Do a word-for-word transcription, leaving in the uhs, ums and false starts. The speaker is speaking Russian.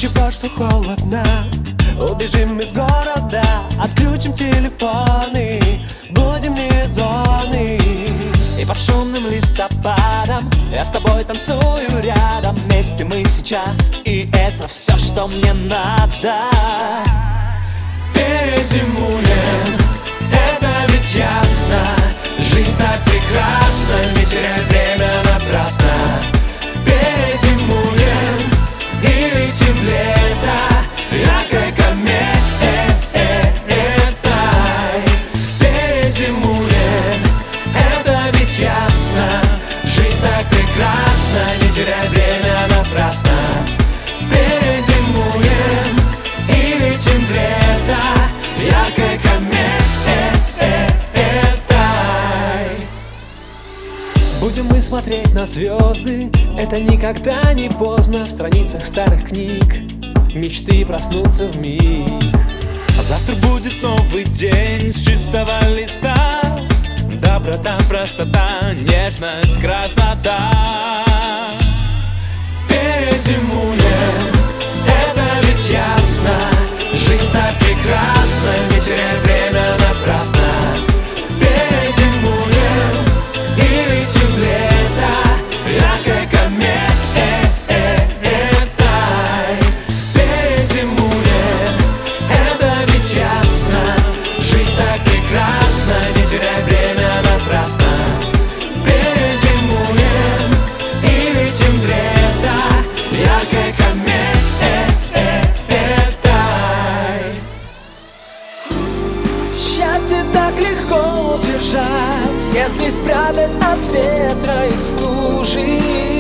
Ничего, что холодно, убежим из города, отключим телефоны, будем вне зоны. И под шумным листопадом я с тобой танцую рядом. Вместе мы сейчас, и это все, что мне надо. Перезимуем, это ведь ясно. Жизнь так прекрасна, не теряй время напрасно. Перезимуем и летим в лето, жаркой кометой. Перезимуем, это ведь ясно. Жизнь так прекрасна, не теряй время напрасно. Перезимуем и летим в лето, яркой кометой. Будем мы смотреть на звезды, это никогда не поздно. В страницах старых книг мечты проснутся вмиг. А завтра будет новый день с чистого листа. Доброта, простота, нежность, красота. Перезимуем, это ведь ясно. Жизнь так прекрасна, не теряй время напрасно. Перезимуем и летим в лето, жаркой кометой. Перезимуем, это ведь ясно. Жизнь так прекрасна, не теряй время напрасно. Перезимуем и летим в лето, яркой кометой. Счастье так легко удержать, если спрятать от ветра и стужи.